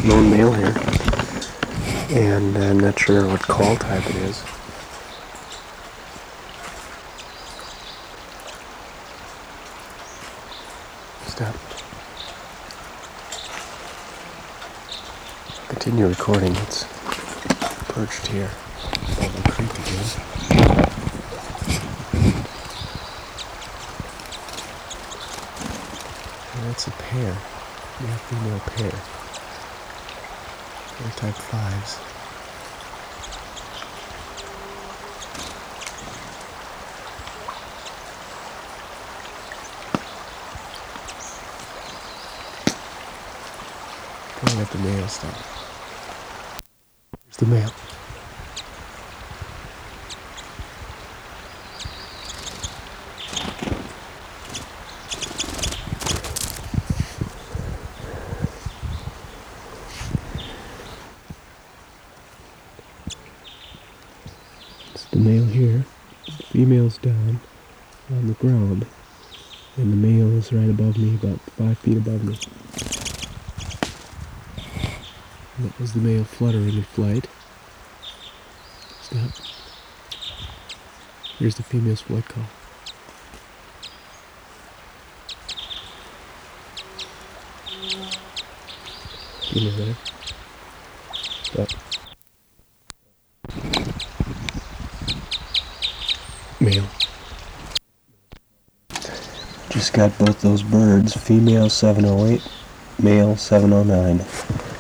lone male here, and I'm not sure what call type it is. Stop. Continue recording. It's perched here above the creek again. And that's a pair. Male female pair. They're type 5s. Let the male stop. Here's the male. It's the male here. The female's down on the ground, and the male is right above me, about 5 feet above me. That was the male fluttering in flight. Stop. Here's the female's flight call. Female there. Stop. Male. Just got both those birds. Female 708, male 709.